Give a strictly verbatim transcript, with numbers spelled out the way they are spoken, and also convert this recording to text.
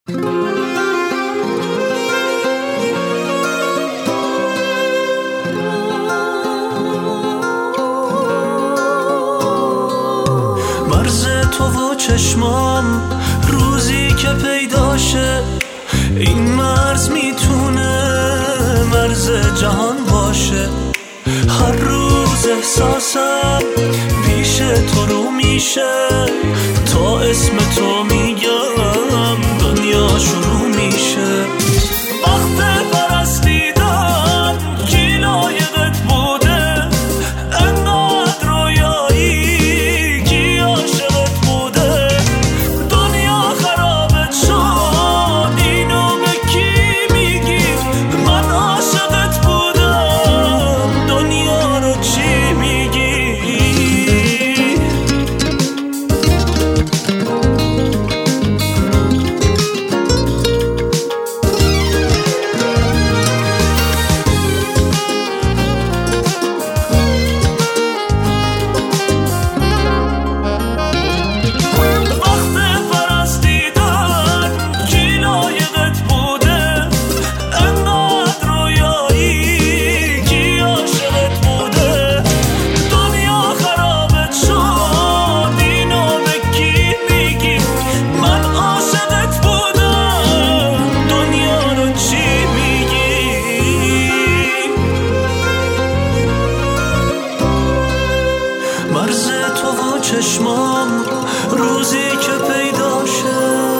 مرز تو و چشمام روزی که پیداشه، این مرز میتونه مرز جهان باشه. هر روز احساسم پیش تو رو میشه، تا اسم تو میگم دنیا شروع میشه. وقت پرستیدن کی لایقت بوده، انقدر رویایی کی عاشقت بوده. دنیا خرابت شد اینو به کی میگی، من عاشقت بودم دنیا رو چی میگی. مرز تو و چشمام روزی که پیدا شه.